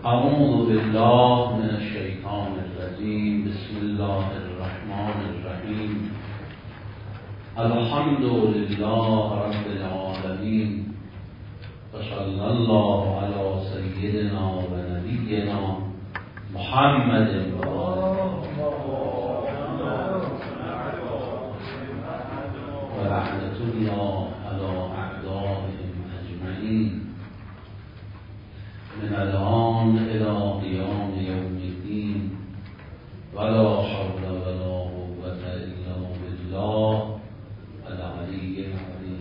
اعوذ بالله من الشیطان الرجیم. بسم الله الرحمن الرحیم. الحمد لله رب العالمین و صلی الله علی سیدنا و نبینا محمد و لعنت الله علی اعدائهم اجمعین من الان الى قیام یوم الدین ولا حول ولا قوة الا بالله العلی العظیم.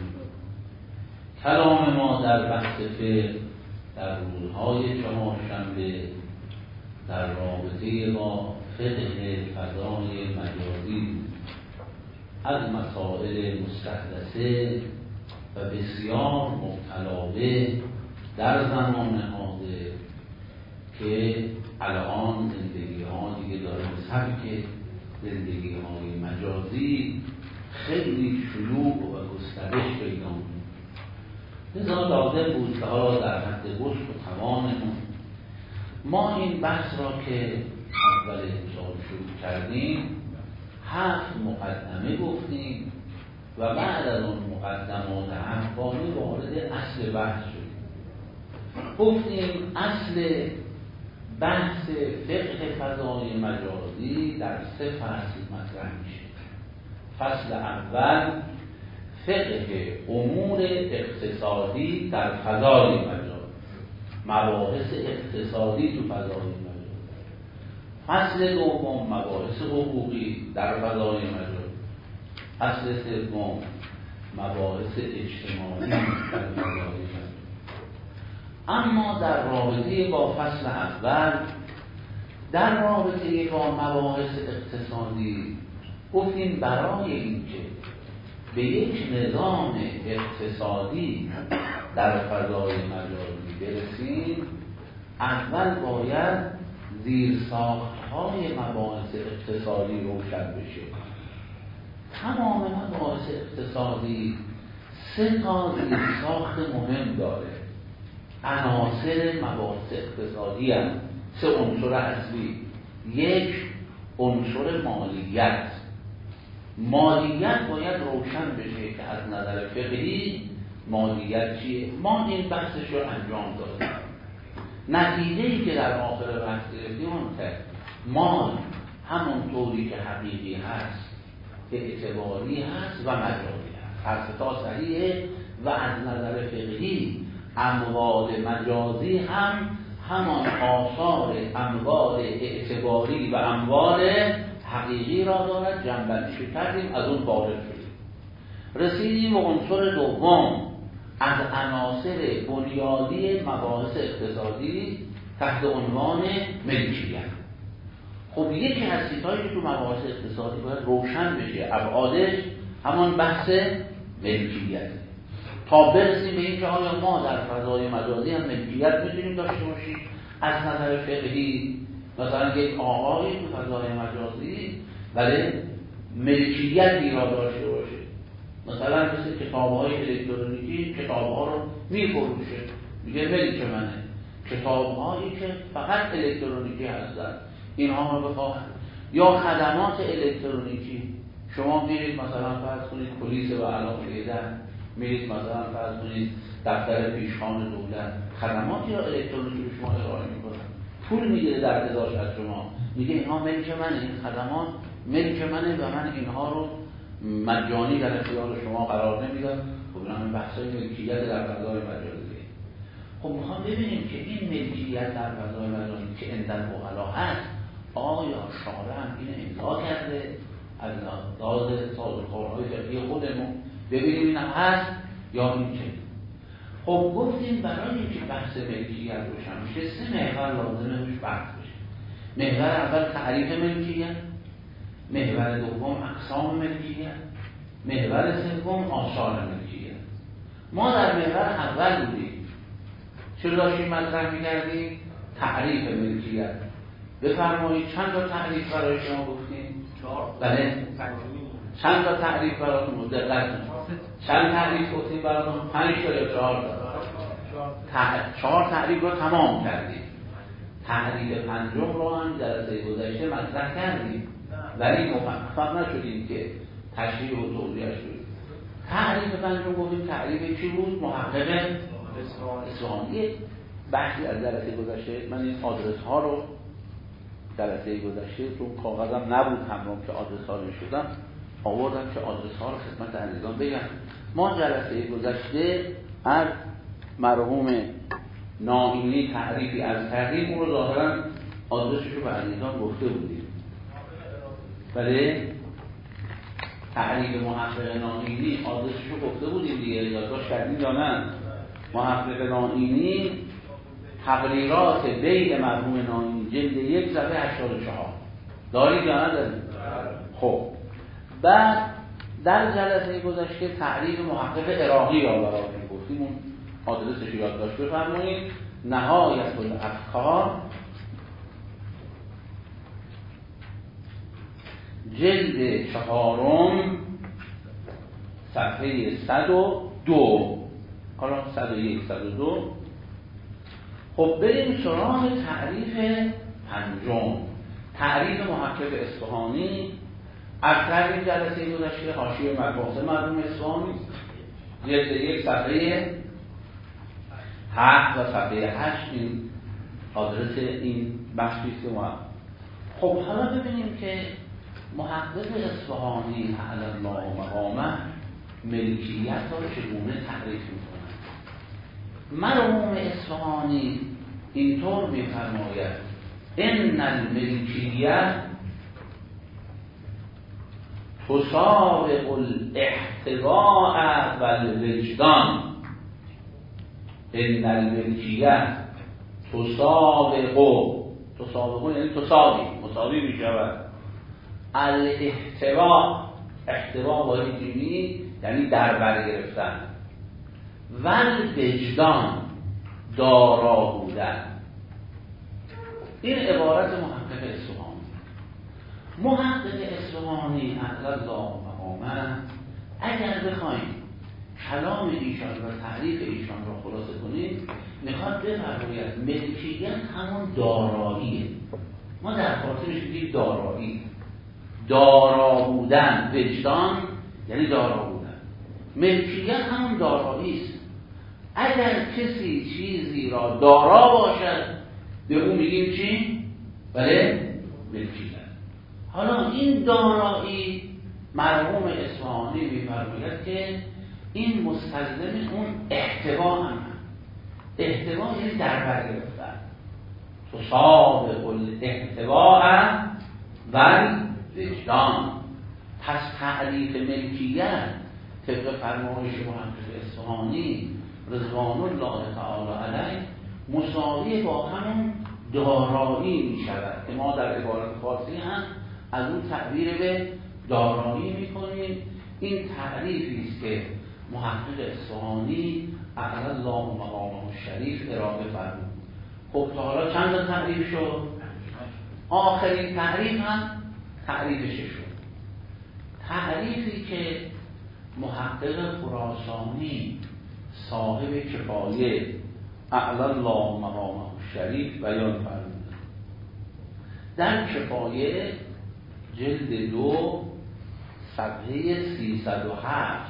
کلام ما در بحث فقه در روزهای چهارشنبه در رابطه با فقه فضای مجازی از مسائل مستحدثه و بسیار مبتلا به در زمان حاضر که الان زندگی ها دیگه داره سبک زندگی های مجازی خیلی شیوع و گسترش پیدا می‌کنه. لذا لازم بود که حالا در حد وسع و توانمون ما این بحث را که اول امسال شروع کردیم 7 مقدمه گفتیم و بعد از اون مقدمات احکامی وارد اصل بحث شدیم. گفتیم اصل بحث فقه فضای مجازی در 3 فصل مطرح میشه. فصل اول فقه امور اقتصادی در فضای مجازی، مباحث اقتصادی تو فضای مجازی. فصل دوم مباحث حقوقی در فضای مجازی. فصل سوم مباحث اجتماعی در فضای مجازی. اما در رابطه با فصل اول در رابطه با مباحث اقتصادی گفتیم برای اینکه به یک نظام اقتصادی در فضای مجازی برسیم اول باید زیرساخت‌های مباحث اقتصادی روشن بشه. تمام مباحث اقتصادی 3 تا زیرساخت مهم داره. عناصر مباحث اقتصادی هم 3 عنصر اصلی. 1 عنصر مالیت. مالیت باید روشن بشه که از نظر فقهی مالیت چیه. ما این بحثش رو انجام دادیم. نتیجه‌ای که در آخر بحث گرفتیم اون که مال همون طوری که حقیقی هست اعتباری هست و مجازی هست. هر تا صحیحه و از نظر فقهی اموال مجازی هم همان آثار اموال اعتباری و اموال حقیقی را دارد. جنبندی کردیم از اون وارد شدیم. رسیدیم به عنصر دوم از عناصر بنیادی مباحث اقتصادی تحت عنوان ملکیت. خب یکی از چیزهایی که تو مباحث اقتصادی باید روشن بشه ابعادش همان بحث ملکیت، تا برسیم به این که آیا ما در فضای مجازی هم ملکیت میتونیم داشته باشیم از نظر فقهی. مثلا یک آقایی تو فضای مجازی ولی ملکیتی را داشته باشه، مثلا مثل کتاب‌های الکترونیکی کتاب‌ها رو میفروشه، میگه ملک منه. کتاب‌هایی که فقط الکترونیکی هستن اینها رو بخواهد. یا خدمات الکترونیکی، شما میرید مثلا فرض کنید پلیس و علاقه دن، میرید مثلا فرض کنید دفتر پیشخوان دولت، خدماتی را الکترونیکی به شما ارائه میکنن، پول میگیره در ازاش از شما، میگه اینها ملک منه، این خدمات ملک منه و من اینها رو مجانی در اختیار شما قرار نمیدم. خب این بحثای ملکیت در فضای مجازی. خب میخوام ببینیم که این ملکیت در فضای مجازی که عند العقلا هست آیا شارع هم این امضا کرده از لحاظ سازوکارهای فقهی خودمون، ببینیم این هست یا این چه. خب گفتیم برای اینکه بحث ملکیت روشن میشه 3 محور لازمه روش بحث بشه. محور اول تعریف ملکیت، محور دوم اقسام ملکیت، محور سوم آثار ملکیت. ما در محور اول بودیم. چرا داشتیم مطرح می‌کردیم؟ تعریف ملکیت. بفرمایید چند تا تعریف برای شما گفتیم؟ 4. بله. چند تا تعریف براتون بود؟ دقت کنید. چند تعریف گفتیم براتون؟ 5 تا یا 4 تا؟ 4 تعریف رو تمام کردیم. تعریف پنجم رو هم جلسه گذشته مطرح کردیم ولی موفق نشدیم که تشریح و توضیحش کنیم. تعریف پنجم گفتیم تعریف چی بود؟ محقق اصفهانی. بحثی از جلسه گذشته من این آدرس ها رو جلسه گذشته تو کاغذم نبود همراه که آدرس ها رو شدم آوردم که آدرس ها رو خدمت عزیزان بگم. ما جلسه گذشته از مرحوم ناینی تعریفی از کردیم، اون رو ظاهرا آدرسش رو به عزیزان گفته بودیم. بله تعریف محقق ناینی آدرسش رو گفته بودیم دیگه، یادداشت کردیم یا نه؟ محقق ناینی تقریرات بیع مرحوم ناینی جلد 1 صفحه 84 دارید یا ندارید؟ خب بعد در جلسه گذشته تعریف محقق عراقی را براتون گفتیم، اون آدرسش رو یادداشت بفرمایید. نهایت الافکار جلد 4 صفحه 102 حالا 101 102. خب بریم سراغ تعریف پنجم، تعریف محقق اصفهانی. از تعریف جلسه گذشته حاشیه مباحث مرحوم اصفهانی جلد 1 صفحه 7 و صفحه 8 این آدرس این بخشی است که ما. خب حالا ببینیم که محقق اصفهانی اعلی الله مقامه ملکیت را چگونه تعریف می‌کند. مرحوم اصفهانی اینطور می‌فرماید: ان الملکیت تسابق الاحتواء و الوجدان. ان الملکیت تسابق یعنی مساوی می‌شود الاحتواء، احتواء با اینجوری یعنی در بر گرفتن، و الوجدان دارا بودن. این عبارت محقق اصفهانی. محقق اصفهانی اعلی الله مقامه اگر بخوایم کلام ایشان و تعریف ایشان را خلاصه کنیم میخواد بفرماید ملکیت همون داراییه. ما در فارسیش میگیم دارایی، دارا بودن. وجدان یعنی دارا بودن. ملکیت همون دارایی است. اگر کسی چیزی را دارا باشد به اون میگیم چی؟ بله ملکیت. حالا این دارایی مرحوم اصفهانی می‌فرماید که این مستلزم اون احتوا هم هست. احتوا یعنی در بر گرفتن. تسابق الاحتواء و الوجدان. پس تعریف ملکیت طبق فرمایش محقق اصفهانی رضوان الله تعالی علیه مساوی با همون دارایی می شود که ما در عبارت فارسی هم از اون تعبیر به دارایی می کنیم. این تعریفی است که محقق اصفهانی اعلی الله مقامه الشریف ارائه فرمود. خب تا حالا چند تا تعریف شد؟ آخرین تعریف هم تعریف ششم، تعریفی که محقق خراسانی صاحب کفایه اعلی الله مقامه الشریف بیان فرمود. در کفایه جلد 2 صفحه 307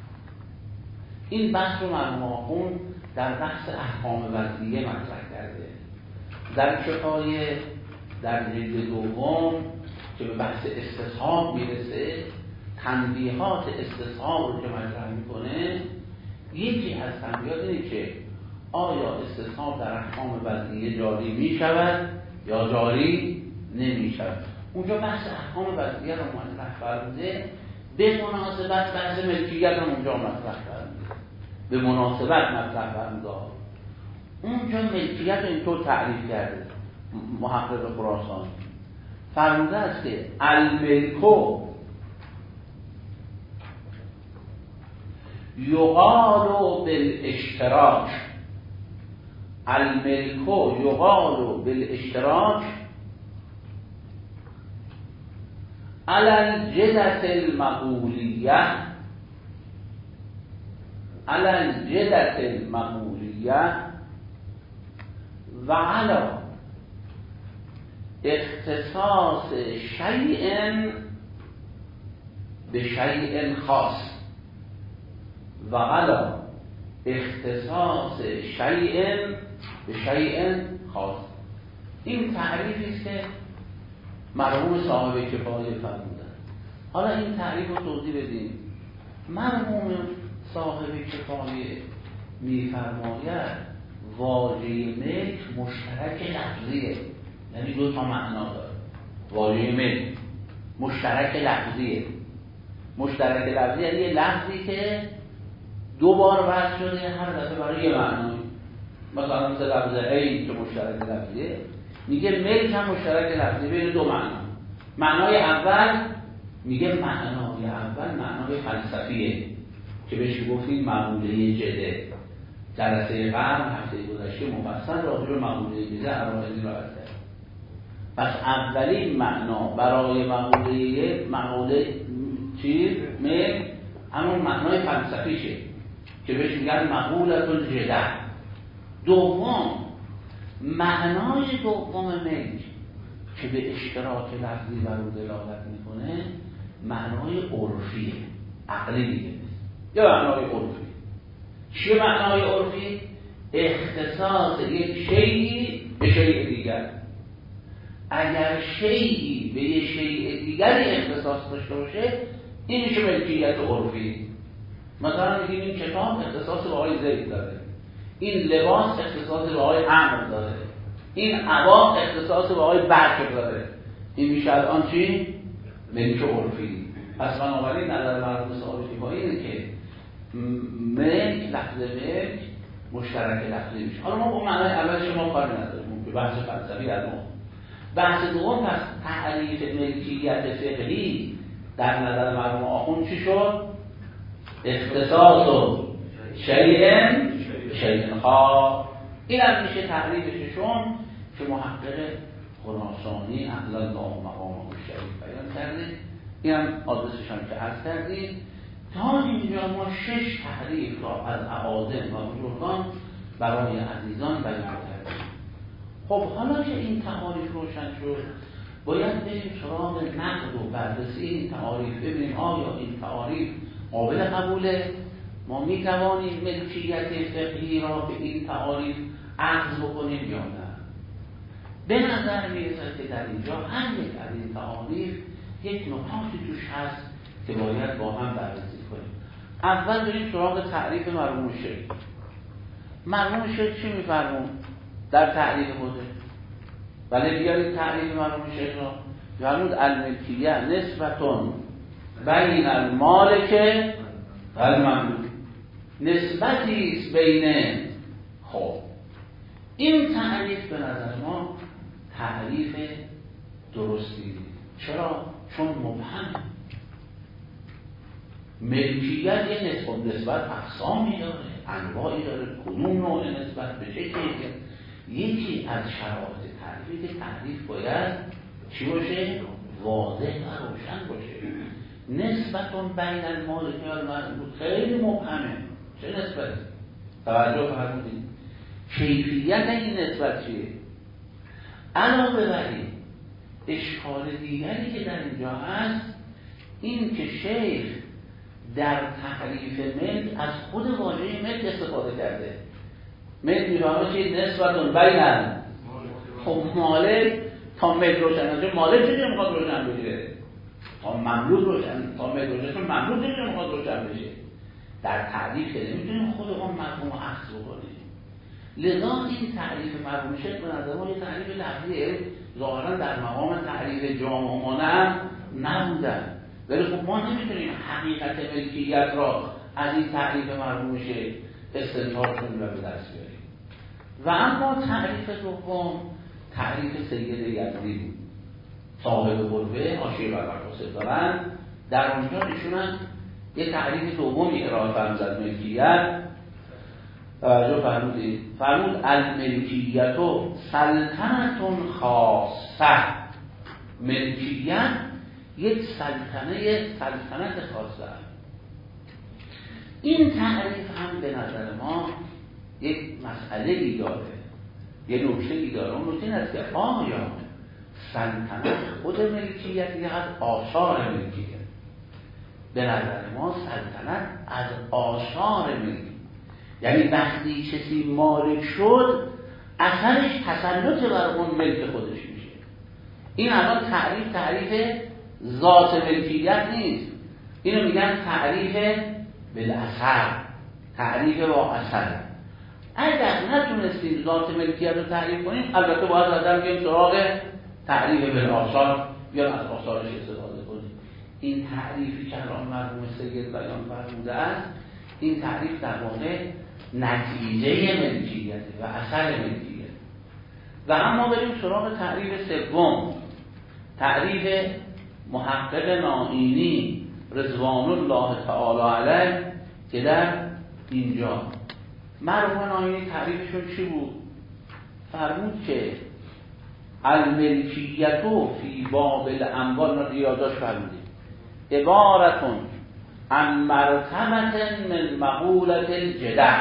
این بحث رو مرحوم آخوند در بحث احکام وضعیه مطرح کرده. در کفایه در جلد 2 که به بحث استصحاب میرسه، تنبیهات استصحاب رو که مطرح میکنه، یکی از تنبیهات اینه که آیا استصحاب در احکام وضعیه جاری میشود یا جاری نمیشود. اونجا بحث احکام وضعیه رو مطرح فرموده، به مناسبت بحث ملکیت هم اونجا مطرح فرموده، به مناسبت مطرح فرموده. اونجا ملکیت رو اینطور تعریف کرده محقق خراسانی، فرموده است که الملکو یقال بالاشتراک. الملکو یقال بالاشتراک علی الجدة المقولیه، علی الجدة المقولیه و علی اختصاص شیء به شیء خاص و غلا اختصاص شیء به شیء خاص. این تعریفی است که مرحوم صاحب کفایه فرمودن. حالا این تعریف رو توضیح بدیم. مرحوم صاحب کفایه میفرماید واژه ملک مشترک لفظیه، یعنی دو تا معنا داره. واژه ملک مشترک لفظیه. مشترک لفظی یعنی یه لفظی که دو بار وضع شده هر دفعه برای یه معنی. مثلا مثل لفظ عین که مشترک لفظیه، میگه ملک هم مشترک لفظی بین دو معنا. معنای اول میگه معنای اول معنای فلسفیه که بهش گفتیم مقوله جده. جلسه قبل هفته گذشته مفصل راجع به مقوله جده ارائه را کرد. پس اولین معنا برای مقوله چیز ملک همون معنای فلسفیشه که بهش میگن مقولة الجده. دوم معنای دوم ملک که به اشتراک لفظی بر او دلالت میکنه معنای عرفیه، عقلی دیگه نیست. یا معنای عرفی. چیه معنای عرفی؟ اختصاص یک شیئی به شیء دیگر. اگر شیئی به یک شیء دیگری اختصاص داشته باشه این میشه ملکیت عرفی. مثلا میگیم این کتاب اختصاص به آقای زید داره، این لباس اختصاص به آقای عمرو داره، این عبا اختصاص به آقای بکر داره. این میشه الان چی؟ ملک عرفی. پس بنابراین نظر مرحوم صاحب کفایه اینه که ملک لفظ ملک مشترک لفظی میشه. حالا ما با معنای اول شما کاری نداریم که بحث فلسفی از ما. بحث دوم پس تعریف ملکیت فقهی در نظر مرحوم آخوند چی شد؟ اختصاص و شیء خاص. این هم میشه تعریف ششم که محقق خراسانی اهل الله مقامه الشریف بیان کرده. این هم آدرسش هم که عرض کردید. تا اینجا ما 6 تعریف را از اعاظم و بزرگان برای عزیزان بیان کردیم. خب حالا که این تعاریف روشن شد باید بریم سراغ نقد و بررسی این تعاریف، ببینیم آیا این تعاریف قابل قبوله؟ ما میتوانیم ملکیت فقهی را به این تعاریف عرض بکنیم یا نه؟ به نظر میرسد که در اینجا هر یک از این تعاریف یک نکاتی توش هست که باید با هم بررسی کنیم. اول بریم سراغ تعریف مرحوم شیخ. مرحوم شیخ چی میفرمون در تعریف خوده؟ ولی بیارید تعریف مرحوم شیخ را. فرمود الملکیه نسبتون بین المالک و المملوک. نسبتی است بین. خب این تعریف به نظر ما تعریف درستی. چرا؟ چون مبهم. ملکیت یه نسبت اقسامی داره، انواعی داره، کدوم نوع نسبت به چه چیزی. یکی از شرایط تعریفی که تعریف باید چی باشه؟ واضح و روشن باشه. نسبتون بین المالک و المملوک خیلی مبهمه. چه نسبتی؟ توجه فرمودید. کیفیت این نسبت چیه؟ علاوه بر این اشکال دیگری که در اینجا هست این که شیخ در تعریف ملک از خود واژه ملک استفاده کرده. ملک میفهمه که نسبتون بین خب مالک تا ملک روشن نشه، مالک چه میخواد روشن بشه؟ تا مملوک روشن، تا ملک روشن چون مملوک چه میخواد روشن بشه؟ در تعریف که نمیتونیم خود اون مفهوم رو اخذ بکنیم. لذا این تعریف مرحوم شیخ به نظر ما یه تعریف لفظیه، ظاهرا در مقام تعریف جامع و مانع نبودن. ولی خب ما نمیتونیم حقیقت ملکیت را از این تعریف مرحوم شیخ استنتاج کنیم و به دست بیاریم. و اما تعریف دوم تعریف سید یزدی بود. صاحب قربه حاشیه بر مقاصد دارن، در اونجا ایشون یه تعریف دومی ارائه فرمود از ملکیت. توجه فرمودید. فرمود الملکیت سلطنت خاصه. ملکیت یک سلطنت خاصه. این تعریف هم به نظر ما یک مسئله ای داره، یه نکته ای داره. اون نکته این است که آیا سلطنت خود ملکیت یا از آثار ملکیت. به نظر ما سلطنت از آثار ملکیت، یعنی وقتی کسی مالک شد اثرش تسلط بر اون ملک خودش میشه. این الان تعریف ذات ملکیت نیست، اینو میگن تعریف بالاثر، تعریف با اثر. اگر نتونستیم ذات ملکیت رو تعریف کنیم، البته باید آدم بیایم سراغ تعریف بالاثار یا از آثارش استفاده کنیم. این تعریفی که الان مرحوم سید بیان فرموده است، این تعریف در واقع نتیجه ملکیت و اثر ملکیت. و اما بریم سراغ تعریف سوم، تعریف محقق نائینی رضوان الله تعالی علیه، که در اینجا مرحوم نائینی تعریفشون چی بود؟ فرمود که الملکیت فی باب الاموال، ریاضاش فرمودیم، عبارتون عن مرتبت من مقولت الجدع،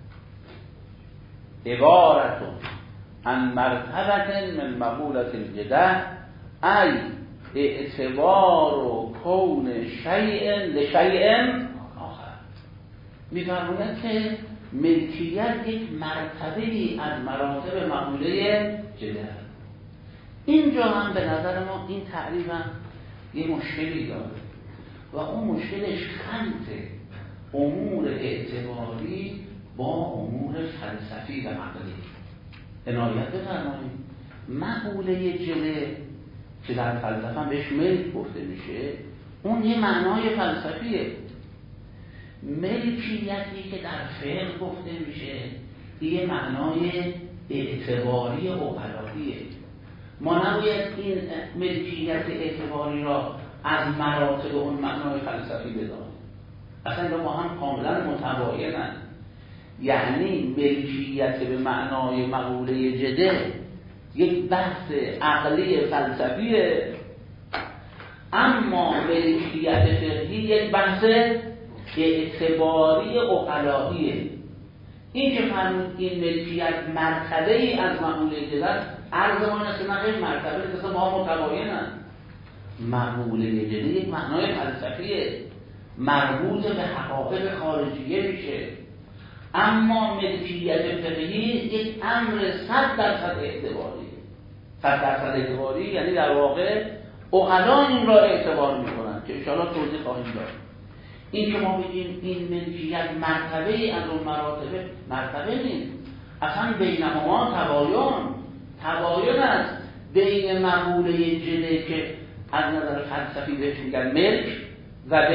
عبارتون عن مرتبت من مقولت الجدع، ای اعتبار و کون شیء لشیء آخر. می‌فرماید که ملکیت یک مرتبه‌ای از مراتب مقوله جدع. اینجا هم به نظر ما این تعریف هم یه مشکلی داره و اون مشکلش خلط امور اعتباری با امور فلسفی و عقلی. عنایت بفرمایید، مقوله جله که در فلسفه هم بهش ملک گفته میشه، اون یه معنای فلسفیه. ملکیتی که در فقه گفته میشه یه معنای اعتباری عقلاییه. ما نباید این ملکیت اعتباری را از مراتب اون معنای فلسفی بدانیم، اصلا با هم کاملا متباینن. یعنی ملکیت به معنای مقوله جده یک بحث عقلی فلسفیه، اما ملکیت فقهی یک بحث اعتباری عقلاییه. این که فرمود این ملکیت مرتبه ای از مقوله جده است، عرضمان است که نقیل مرتبه است، با هم متباینن. مقوله جده یک معنای فلسفیه، مربوط به حقایق خارجیه میشه، اما ملکیت فقهی یک امر 100% اعتباری. 100% اعتباری یعنی در واقع عقلا این را اعتبار میکنن که انشاءالله توضیح خواهیم داد. این که ما بگیم این ملکیت مرتبه ای از اون مرتبه نیست، اصلا بینهما تباین است بین مقوله جده که از نظر فلسفی بهش میگن ملک و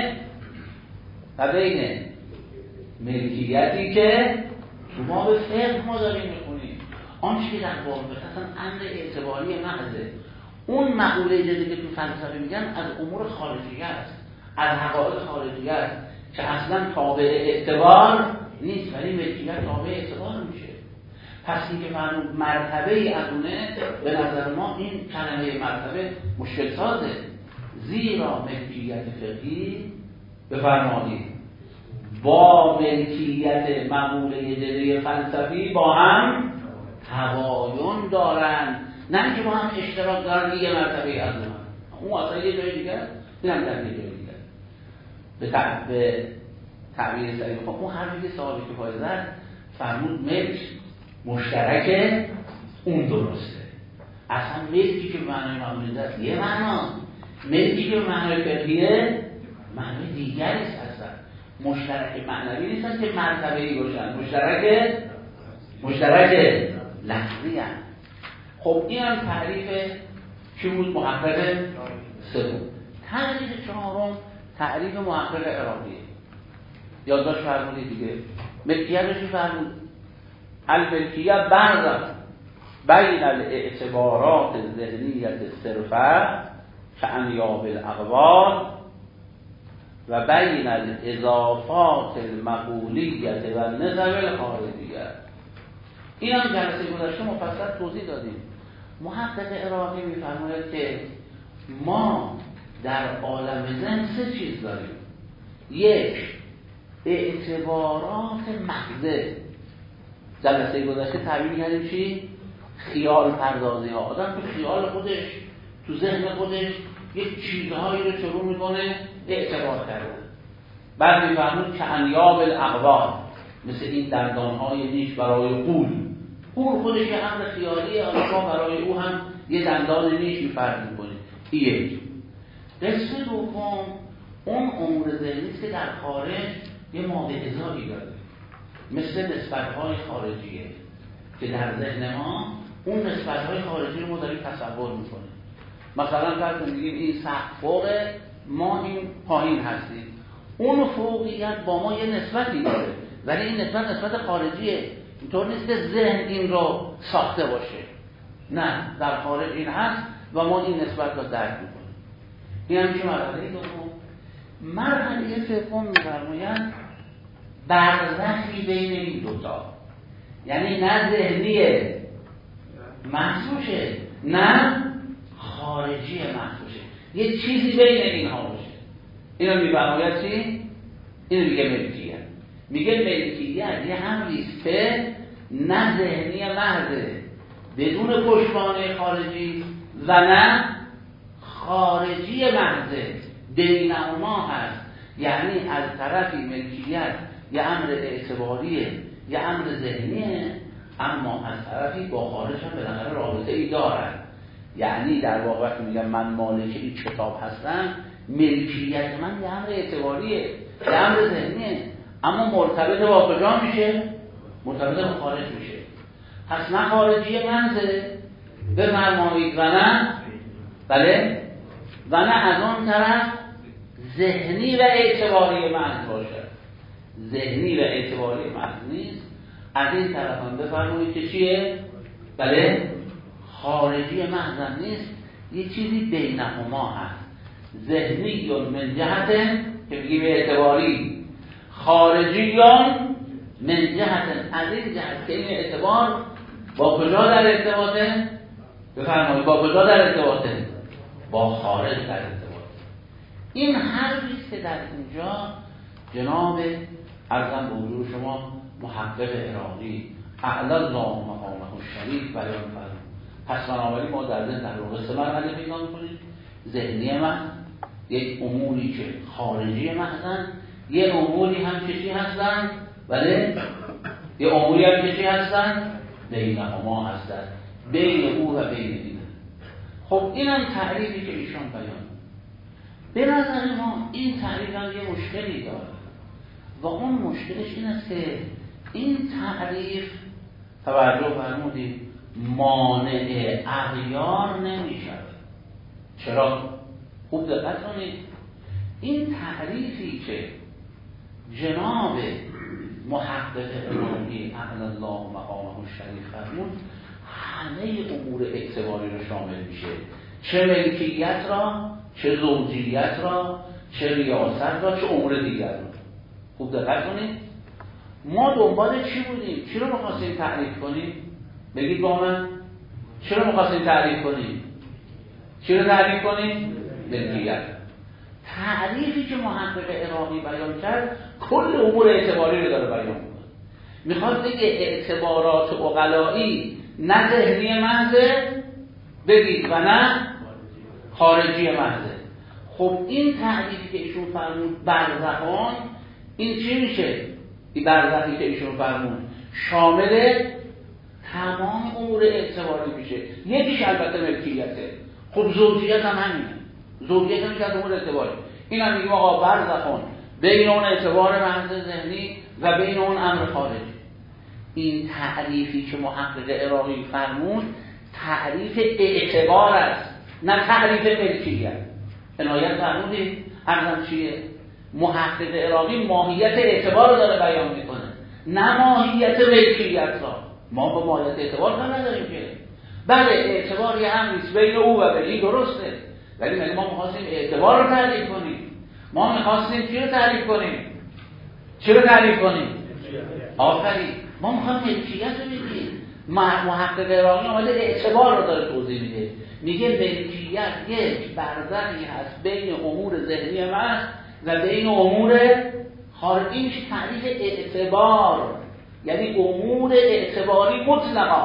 بین ملکیتی که تو ما به فقه ما داریم میخونیم، آنچه که در واقع اصلا امر اعتباری محضه. اون مقوله جدی که تو فلسفه میگن از امور خارجی است، از حقایق خارجی است که اصلا تابع اعتبار نیست، ولی ملکیت تابع اعتبار میشه. پس این که فرمود مرتبه ای از اونه، به نظر ما این کلمه مرتبه مشکل سازه، زیرا ملکیت فقهی بفرمایید با ملکیت مقوله جدی فلسفی با هم تباین دارن، نه که با هم اشتراک دارن یه مرتبه از اون اصلا یه جای دیگه، این هم در یه جای دیگه. به تعبیر سریع خب اون حرفی که صاحبی که فایده زد فرمود ملک مشترک اون درسته. اصلا ملکی که به معنای مقوله دست یه معنا، ملکی که به معنای فقهیه معنای دیگری است. مشترک معنوی نیستن که مرتبه‌ای باشن، مشترک لفظی هست. خب این هم تعریف چی بود؟ محقق سوم. تعریف چهارم تعریف محقق عراقی، یادداشت فرمودید دیگه. ملکیتش فرمود الملکیت بعض بین الاعتبارات ذهنیت صرفه کانیاب الاقوال و بین الاضافات المقولیت و نظر الخارجیت. این هم جلسه گذشته مفصل توضیح دادیم. محقق عراقی می‌فرماید که ما در عالم ذهن سه چیز داریم. یک، اعتبارات محضه. جلسه گذشته تعبیر کردیم چی؟ خیال پردازی ها. آدم تو خیال خودش، تو ذهن خودش یک چیزهایی رو شروع میکنه اعتبار کردن. بعد میفهمون که انیاب الاقوال، مثل این دندانهای نیش برای غول خودش یه امر خیالیه، ما برای او هم یه دندان نیش میفرض میکنیم. یک. قسم دوم اون امور ذهنیست که در خارج یه ماده ازایی داره، مثل نسبت‌های خارجیه که در ذهن ما اون نسبت‌های خارجی رو ما داریم تصور میکنیم. مثلا فرض میگیم این سقف فوقه، ما این پایین هستیم. اون فوقیت با ما یه نسبتی داره، ولی این نسبت خارجیه. اینطور نیست که ذهن این رو ساخته باشه، نه، در خارج این هست و ما این نسبت رو درک میکنیم. این هم که مرحله دوم. مرحله سوم می‌فرمایند برزخی بین این دوتا، یعنی نه ذهنیه محسوسه نه خارجی محسوسه، یه چیزی بین اینها باشه. اینو می‌فرماید چی؟ اینو میگه ملکیت. میگه ملکیت یه امریست که نه ذهنی محضه بدون پشتوانه خارجی و نه خارجی محضه، بینهما هست. یعنی از طرفی ملکیت یه امر اعتباریه، یه امر ذهنیه، اما از طرفی با خارج هم بالاخره رابطه ای دارن. یعنی در واقع وقتی میگم من مالک این کتاب هستم، ملکیت من یه امر اعتباریه، یه امر ذهنیه، اما مرتبط با کجا میشه؟ مرتبط با خارج میشه. پس نه خارجی منزه بفرمایید و نه بله و نه از اون طرف ذهنی و اعتباری محض باشه. ذهنی و اعتباری محض نیست. از این طرف هم بفرمایید که چیه؟ بله خارجی محض نیست، یه چیزی بینهما هست. ذهنی من جهت که بگیم اعتباری، خارجی من جهت از این جهت که این اعتبار با کجا در ارتباطه؟ بفرمایید با کجا در ارتباطه؟ با خارج در ارتباطه. این حرفیست که در اینجا جناب عرضم به حضور شما محقق عراقی اعلی الله مقامه الشریف بیان فرمود. پس بنابراین ما در ذهن در واقع سه مرحله پیدا می‌کنیم. ذهنی من یک اموری که خارجی محضن، یه اموری هم که چی هستن؟ بله یه اموری هم که چی هستن؟ بینهما هستن، بین او و بین این. خب این هم تعریفی که ایشان بیان. به نظر ما این تعریف هم یه مشکلی داره و اون مشکلش این است که این تعریف توجه فرمودید مانع اغیار نمیشه. چرا؟ خوب دقت کنید. این تعریفی که جناب محقق عراقی اعلی الله مقامه الشریف فرمود همه امور اعتباری رو شامل میشه، چه ملکیت را، چه زوجیت را، چه ریاست را، چه امور دیگر را. خوب دقت کنید. ما دنبال چی بودیم؟ چی رو می‌خواستیم تعریف کنیم؟ بگید با من. چی رو می‌خواستیم تعریف کنیم؟ چی رو تعریف کنیم؟ ملکیت. تعریفی که محقق عراقی بیان کرد کل امور اعتباری رو داره بیان می‌کنه. میخواد بگه اعتبارات عقلایی نه ذهنی محضه بگید و نه خارجی محضه. خب این تعریفی که ایشون فرمود برزخان، این چی میشه؟ این برزخی که ایشون فرمود شامل تمام امور اعتباری میشه. یکیش البته ملکیته. خب زوجیت هم همینه. زوجیت هم میشه از امور اعتباری. این هم میگه آقا برزخان بین اون اعتبار محض ذهنی و بین اون امر خارجی. این تعریفی که محقق عراقی فرمود تعریف اعتبار است، نه تعریف ملکیت. عنایت فرمودید ارزم چیه؟ محقق عراقی ماهیت اعتبار رو داره بیان میکنه، نه ماهیت ملکیت را. ما با ماهیت اعتبار هم نداریم که. بله اعتبار یه امریست بین او و بین درسته، ولی ما میخواستیم اعتبار رو تعریف کنیم. ما میخواستیم چی رو تعریف کنیم؟ چی رو تعریف کنیم؟ آفرین. ما میخوایم ملکیت رو بگیم. محقق عراقی آمده اعتبار رو داره توضیح میده. میگه ملکیت یک برزخی هست بین امور ذهنی محض و بین امور خارجی. میشه تعریف اعتبار، یعنی امور اعتباری مطلقا.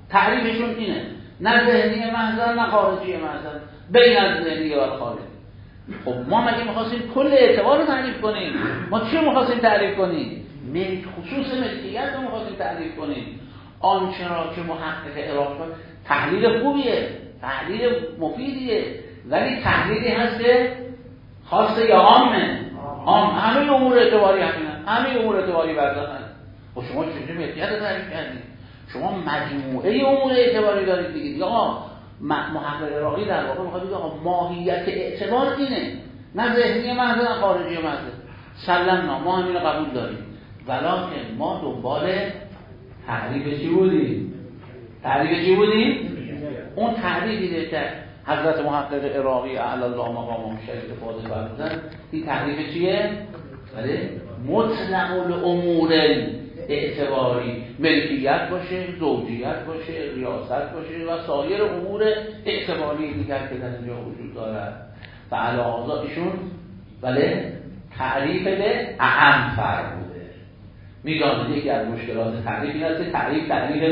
تعریفشون اینه، نه ذهنی محض نه خارجی محض، بین از ذهنی و خارجی. خب ما مگه می‌خواستیم کل اعتبار رو تعریف کنیم؟ ما چی رو می‌خواستیم تعریف کنیم؟ خصوص ملکیت رو می‌خواستیم تعریف کنیم. آنچه را که محقق عراق تحلیل خوبیه، تحلیل مفیدیه، ولی تحلیلی هست که خاصه یا عامه؟ عام. همه امور اعتباری همینن، همه امور اعتباری بردارن. خب شما چجوری ملکیت رو تعریف کردید؟ شما مجموعه امور اعتباری دارید دیگه. یا محقق عراقی در واقع میخواد بگه آقا ماهیت اعتبار اینه، نه ذهنی محض نه خارجی محض. سلمنا، ما همین رو قبول داریم، ولکن ما دنبال تعریف چی بودیم؟ تعریف چی بودیم؟ اون تعریفی که حضرت محقق عراقی اعلی الله مقامه شریف فاضل فرمودن، این تعریف چیه؟ بله، مطلق الامور اعتباری، ملکیت باشه، زوجیت باشه، ریاست باشه و سایر امور اعتباری دیگر که در اینجا وجود دارد. و علاوه ایشون بله تعریف به اعم فرموده. میدانید یکی از مشکلات تعریف این است که تعریف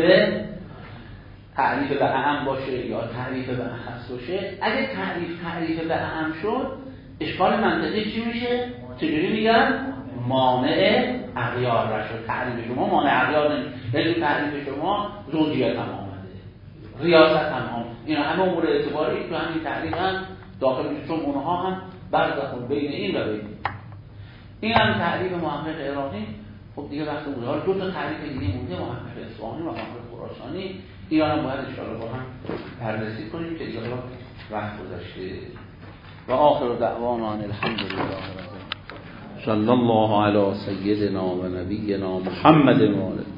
به اعم باشه یا تعریف به اخص باشه. اگه تعریف به اعم شد، اشکال منطقی چی میشه؟ چجوری میگن؟ مانع اغیار را شد. تعریف شما مانع اغیار نمیشه، یعنی تعریف شما زوجیت هم آمده، ریاست هم آمده، اینا همه امور اعتباری تو همین تعریف هم داخل میشه، چون اونها هم برزخون بین این و بین این هم تعریف محقق عراقی. خب دیگه وقت بوده. حالا دو تا تعریف دیگه مونده، محقق اصفهانی و محقق خراسانی. اینا هم باید ان شاءالله با هم بررسی کنیم که دیگه وقت گذشته. و آخر دعوانا الحمدلله رب العالمین. صلی الله علی سیدنا و نبینا محمد و آله.